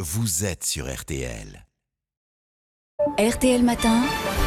vous êtes sur RTL. RTL Matin,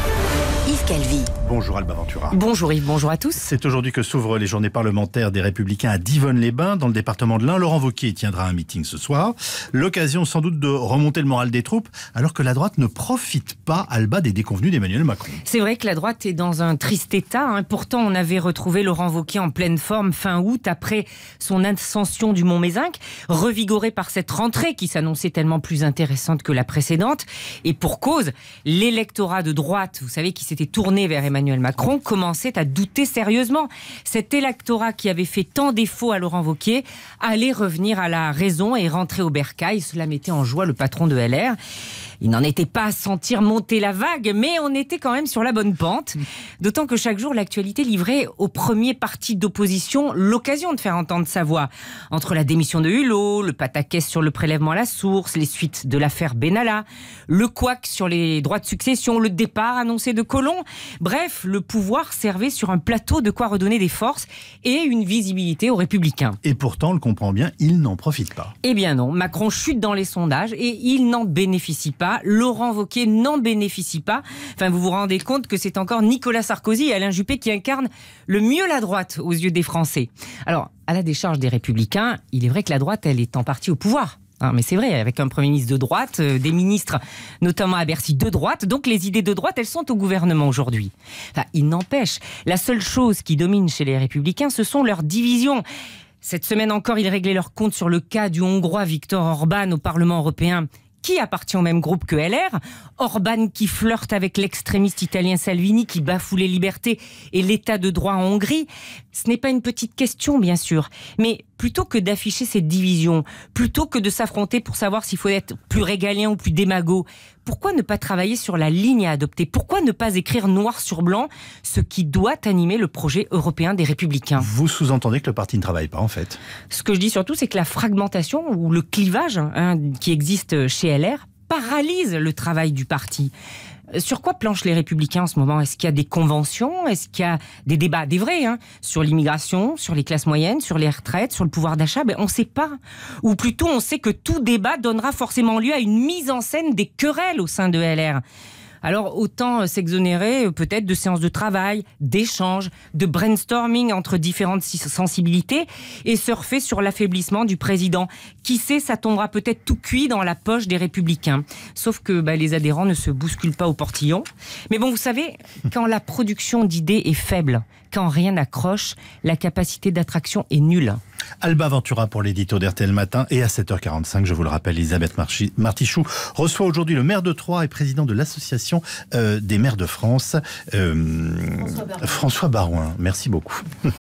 Yves Calvi. Bonjour Alba Ventura. Bonjour Yves, bonjour à tous. C'est aujourd'hui que s'ouvrent les journées parlementaires des Républicains à Divonne-les-Bains, dans le département de l'Ain. Laurent Wauquiez tiendra un meeting ce soir. L'occasion sans doute de remonter le moral des troupes, alors que la droite ne profite pas, Alba, des déconvenues d'Emmanuel Macron. C'est vrai que la droite est dans un triste état. Pourtant, on avait retrouvé Laurent Wauquiez en pleine forme fin août, après son ascension du Mont-Mézinc, revigoré par cette rentrée qui s'annonçait tellement plus intéressante que la précédente. Et pour cause, l'électorat de droite, vous savez, qui s'était tourné vers Emmanuel Macron, commençait à douter sérieusement. Cet électorat qui avait fait tant défaut à Laurent Wauquiez allait revenir à la raison et rentrer au bercail. Cela mettait en joie le patron de LR. Il n'en était pas à sentir monter la vague, mais on était quand même sur la bonne pente. D'autant que chaque jour, l'actualité livrait au premier parti d'opposition l'occasion de faire entendre sa voix. Entre la démission de Hulot, le pataquès sur le prélèvement à la source, les suites de l'affaire Benalla, le couac sur les droits de succession, le départ annoncé de Collomb. Bref, le pouvoir servait sur un plateau de quoi redonner des forces et une visibilité aux Républicains. Et pourtant, on le comprend bien, il n'en profite pas. Eh bien non, Macron chute dans les sondages et il n'en bénéficie pas. Laurent Wauquiez n'en bénéficie pas. Enfin, vous vous rendez compte que c'est encore Nicolas Sarkozy et Alain Juppé qui incarnent le mieux la droite aux yeux des Français. Alors, à la décharge des Républicains, il est vrai que la droite, elle est en partie au pouvoir. Mais c'est vrai, avec un Premier ministre de droite, des ministres, notamment à Bercy, de droite. Donc les idées de droite, elles sont au gouvernement aujourd'hui. Il n'empêche, la seule chose qui domine chez les Républicains, ce sont leurs divisions. Cette semaine encore, ils réglaient leur compte sur le cas du Hongrois Viktor Orban au Parlement européen, qui appartient au même groupe que LR. Orban qui flirte avec l'extrémiste italien Salvini, qui bafoue les libertés et l'état de droit en Hongrie. Ce n'est pas une petite question, bien sûr. Mais plutôt que d'afficher cette division, plutôt que de s'affronter pour savoir s'il faut être plus régalien ou plus démago, pourquoi ne pas travailler sur la ligne à adopter ? Pourquoi ne pas écrire noir sur blanc ce qui doit animer le projet européen des Républicains ? Vous sous-entendez que le parti ne travaille pas, en fait ? Ce que je dis surtout, c'est que la fragmentation ou le clivage qui existe chez LR paralyse le travail du parti. Sur quoi planchent les Républicains en ce moment ? Est-ce qu'il y a des conventions ? Est-ce qu'il y a des débats, des vrais, sur l'immigration, sur les classes moyennes, sur les retraites, sur le pouvoir d'achat ? On ne sait pas. Ou plutôt, on sait que tout débat donnera forcément lieu à une mise en scène des querelles au sein de LR. Alors autant s'exonérer peut-être de séances de travail, d'échanges, de brainstorming entre différentes sensibilités et surfer sur l'affaiblissement du président. Qui sait, ça tombera peut-être tout cuit dans la poche des Républicains. Sauf que les adhérents ne se bousculent pas au portillon. Mais bon, vous savez, quand la production d'idées est faible, quand rien n'accroche, la capacité d'attraction est nulle. Alba Ventura pour l'édito d'RTL Matin. Et à 7h45, je vous le rappelle, Elisabeth Martichoux reçoit aujourd'hui le maire de Troyes et président de l'association des maires de France, François Barouin. Merci beaucoup.